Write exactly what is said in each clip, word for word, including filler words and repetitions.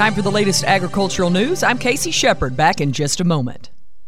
Time for the latest agricultural news. I'm Casey Shepard, back in just a moment.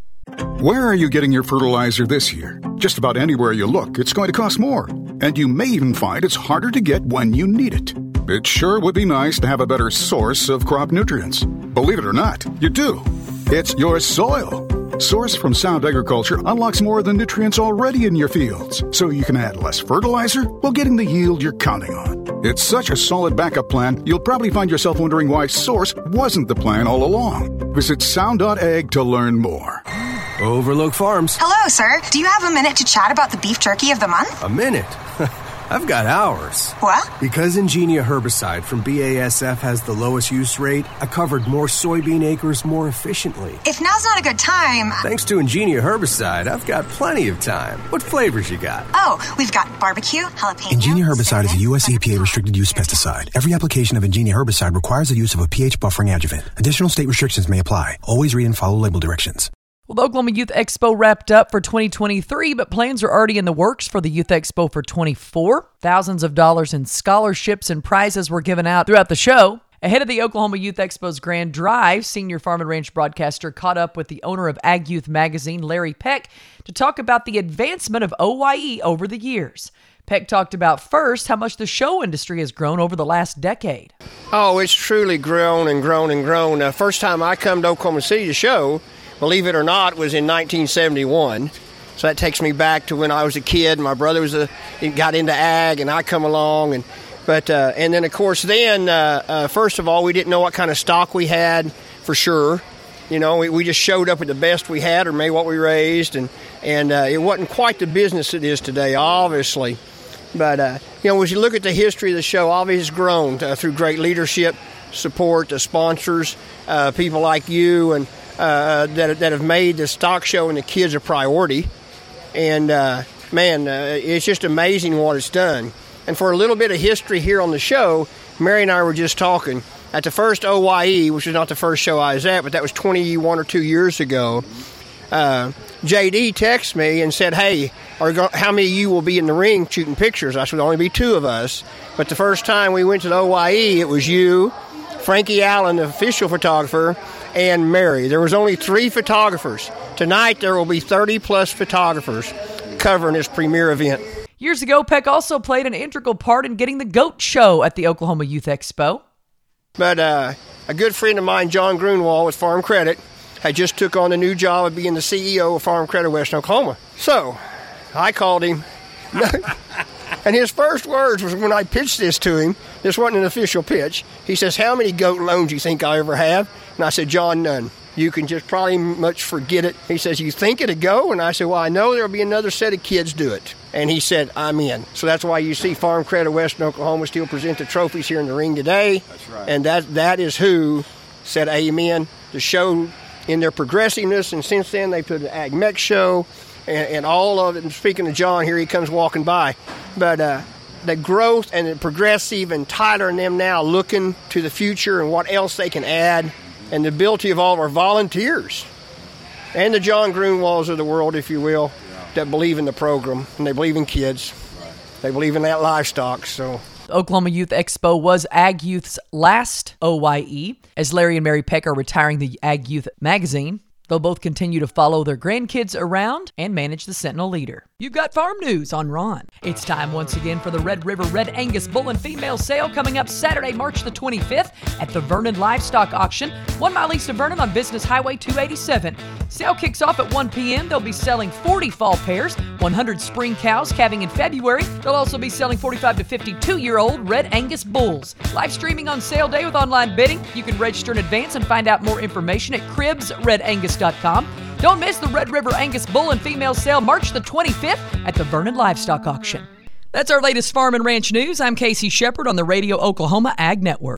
Where are you getting your fertilizer this year? Just about anywhere you look, it's going to cost more. And you may even find it's harder to get when you need it. It sure would be nice to have a better source of crop nutrients. Believe it or not, you do. It's your soil. Source from Sound Agriculture unlocks more of the nutrients already in your fields, so you can add less fertilizer while getting the yield you're counting on. It's such a solid backup plan, you'll probably find yourself wondering why Source wasn't the plan all along. Visit sound dot ag to learn more. Overlook Farms. Hello, sir. Do you have a minute to chat about the beef jerky of the month? A minute? I've got hours. What? Because Ingenia herbicide from B A S F has the lowest use rate, I covered more soybean acres more efficiently. If now's not a good time... Thanks to Ingenia herbicide, I've got plenty of time. What flavors you got? Oh, we've got barbecue, jalapeno... Ingenia herbicide is a U S E P A restricted use pesticide. Every application of Ingenia herbicide requires the use of a pH buffering adjuvant. Additional state restrictions may apply. Always read and follow label directions. Well, the Oklahoma Youth Expo wrapped up for twenty twenty-three, but plans are already in the works for the Youth Expo for twenty-four. Thousands of dollars in scholarships and prizes were given out throughout the show. Ahead of the Oklahoma Youth Expo's Grand Drive, senior Farm and Ranch broadcaster caught up with the owner of Ag Youth magazine, Larry Peck, to talk about the advancement of O Y E over the years. Peck talked about first how much the show industry has grown over the last decade. Oh, it's truly grown and grown and grown. Uh, first time I come to Oklahoma City to show, believe it or not, was in nineteen seventy-one. So that takes me back to when I was a kid. My brother was a got into ag, and I come along. And but uh, and then of course then uh, uh, first of all, we didn't know what kind of stock we had for sure. You know, we, we just showed up with the best we had or made what we raised, and and uh, it wasn't quite the business it is today, obviously. But uh, you know, as you look at the history of the show, obviously it's grown uh, through great leadership, support, the sponsors, uh, people like you, and. Uh, that that have made the stock show and the kids a priority. And, uh, man, uh, it's just amazing what it's done. And for a little bit of history here on the show, Mary and I were just talking. At the first O Y E, which was not the first show I was at, but that was twenty-one or two years ago, uh, J D texted me and said, hey, are go- how many of you will be in the ring shooting pictures? I said, there'll only be two of us. But the first time we went to the O Y E, it was you, Frankie Allen, the official photographer, and Mary. There was only three photographers. Tonight, there will be thirty-plus photographers covering this premier event. Years ago, Peck also played an integral part in getting the GOAT show at the Oklahoma Youth Expo. But uh, a good friend of mine, John Grunwald with Farm Credit, had just took on the new job of being the C E O of Farm Credit Western Oklahoma. So I called him. And his first words was when I pitched this to him, this wasn't an official pitch, he says, how many GOAT loans do you think I ever have? And I said, John, none. You can just probably much forget it. He says, you think it'll go? And I said, well, I know there'll be another set of kids do it. And he said, I'm in. So that's why you see Farm Credit Western Oklahoma still present the trophies here in the ring today. That's right. And that that is who said amen. The show in their progressiveness, and since then they put an Ag Mex show and, and all of it. And speaking of John, here he comes walking by. But uh, the growth and the progressive and Tyler and them now looking to the future and what else they can add, and the ability of all of our volunteers and the John Grunwalds of the world, if you will, yeah. that believe in the program, and they believe in kids. Right. They believe in that livestock. So the Oklahoma Youth Expo was Ag Youth's last O Y E, as Larry and Mary Peck are retiring the Ag Youth magazine. They'll both continue to follow their grandkids around and manage the Sentinel Leader. You've got farm news on Ron. It's time once again for the Red River Red Angus Bull and Female Sale coming up Saturday, March the twenty-fifth at the Vernon Livestock Auction, one mile east of Vernon on Business Highway two eighty-seven. Sale kicks off at one p.m. They'll be selling forty fall pairs, one hundred spring cows calving in February. They'll also be selling forty-five to fifty-two-year-old Red Angus bulls. Live streaming on sale day with online bidding. You can register in advance and find out more information at cribs red angus dot com. Don't miss the Red River Angus Bull and Female Sale March the twenty-fifth at the Vernon Livestock Auction. That's our latest farm and ranch news. I'm Casey Shepard on the Radio Oklahoma Ag Network.